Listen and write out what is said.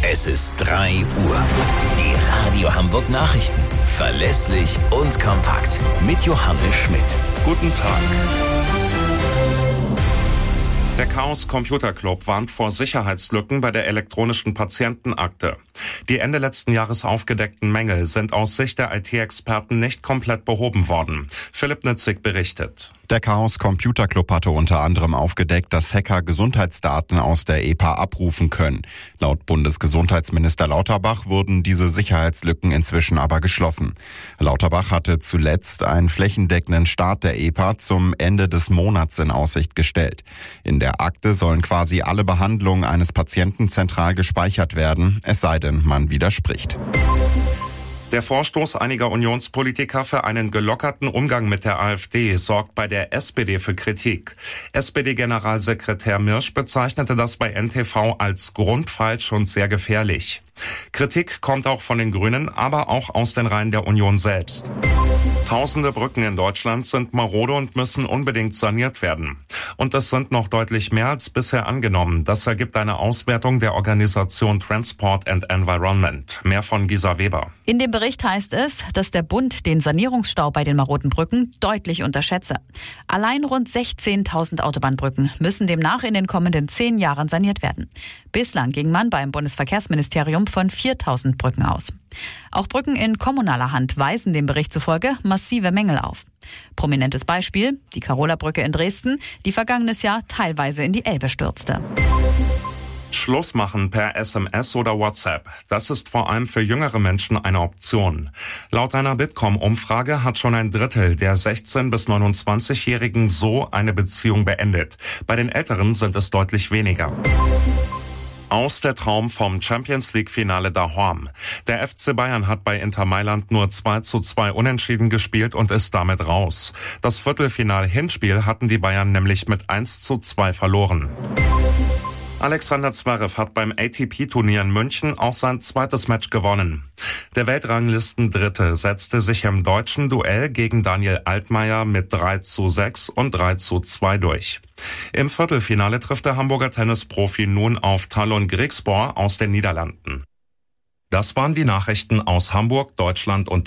Es ist 3 Uhr. Die Radio Hamburg Nachrichten. Verlässlich und kompakt. Mit Johannes Schmidt. Guten Tag. Der Chaos Computer Club warnt vor Sicherheitslücken bei der elektronischen Patientenakte. Die Ende letzten Jahres aufgedeckten Mängel sind aus Sicht der IT-Experten nicht komplett behoben worden. Philipp Nitzig berichtet. Der Chaos Computer Club hatte unter anderem aufgedeckt, dass Hacker Gesundheitsdaten aus der EPA abrufen können. Laut Bundesgesundheitsminister Lauterbach wurden diese Sicherheitslücken inzwischen aber geschlossen. Lauterbach hatte zuletzt einen flächendeckenden Start der EPA zum Ende des Monats in Aussicht gestellt. In der Akte sollen quasi alle Behandlungen eines Patienten zentral gespeichert werden, es sei denn, man widerspricht. Der Vorstoß einiger Unionspolitiker für einen gelockerten Umgang mit der AfD sorgt bei der SPD für Kritik. SPD-Generalsekretär Mirsch bezeichnete das bei NTV als grundfalsch und sehr gefährlich. Kritik kommt auch von den Grünen, aber auch aus den Reihen der Union selbst. Tausende Brücken in Deutschland sind marode und müssen unbedingt saniert werden. Und es sind noch deutlich mehr als bisher angenommen. Das ergibt eine Auswertung der Organisation Transport and Environment. Mehr von Gisa Weber. In dem Bericht heißt es, dass der Bund den Sanierungsstau bei den maroden Brücken deutlich unterschätze. Allein rund 16.000 Autobahnbrücken müssen demnach in den kommenden 10 Jahren saniert werden. Bislang ging man beim Bundesverkehrsministerium von 4.000 Brücken aus. Auch Brücken in kommunaler Hand weisen dem Bericht zufolge massive Mängel auf. Prominentes Beispiel, die Karola-Brücke in Dresden, die vergangenes Jahr teilweise in die Elbe stürzte. Schluss machen per SMS oder WhatsApp. Das ist vor allem für jüngere Menschen eine Option. Laut einer Bitkom-Umfrage hat schon ein Drittel der 16- bis 29-Jährigen so eine Beziehung beendet. Bei den Älteren sind es deutlich weniger. Aus der Traum vom Champions-League-Finale daheim. Der FC Bayern hat bei Inter Mailand nur 2:2 unentschieden gespielt und ist damit raus. Das Viertelfinal-Hinspiel hatten die Bayern nämlich mit 1:2 verloren. Alexander Zverev hat beim ATP-Turnier in München auch sein zweites Match gewonnen. Der Weltranglisten-Dritte setzte sich im deutschen Duell gegen Daniel Altmaier mit 3:6 und 3:2 durch. Im Viertelfinale trifft der Hamburger Tennisprofi nun auf Talon Griekspoor aus den Niederlanden. Das waren die Nachrichten aus Hamburg, Deutschland und